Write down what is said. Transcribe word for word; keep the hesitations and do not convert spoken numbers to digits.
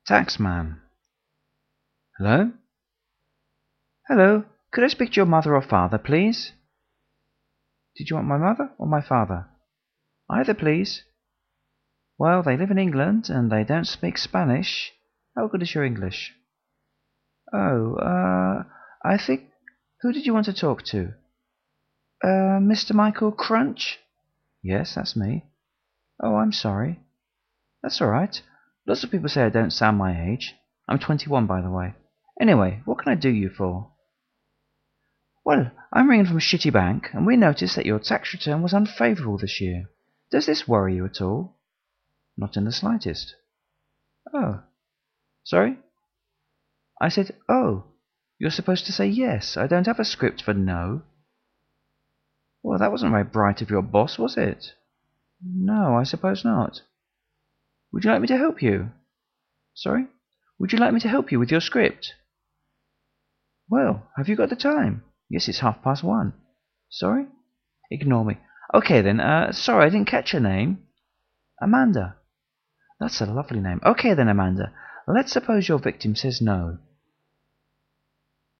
Taxman. Hello? Hello, could I speak to your mother or father, please? Did you want my mother or my father? Either, please. Well, they live in England, and they don't speak Spanish. How good is your English? Oh, uh, I think... Who did you want to talk to? Uh, Mister Michael Crunch? Yes, that's me. Oh, I'm sorry. That's all right. Lots of people say I don't sound my age. I'm twenty-one, by the way. Anyway, what can I do you for? Well, I'm ringing from a shitty bank, and we noticed that your tax return was unfavourable this year. Does this worry you at all? Not in the slightest. Oh. Sorry? I said, oh. You're supposed to say yes. I don't have a script for no. Well, that wasn't very bright of your boss, was it? No, I suppose not. Would you like me to help you? Sorry? Would you like me to help you with your script? Well, have you got the time? Yes, it's half past one. Sorry? Ignore me. Okay then, uh, sorry, I didn't catch your name. Amanda. That's a lovely name. Okay then, Amanda. Let's suppose your victim says no.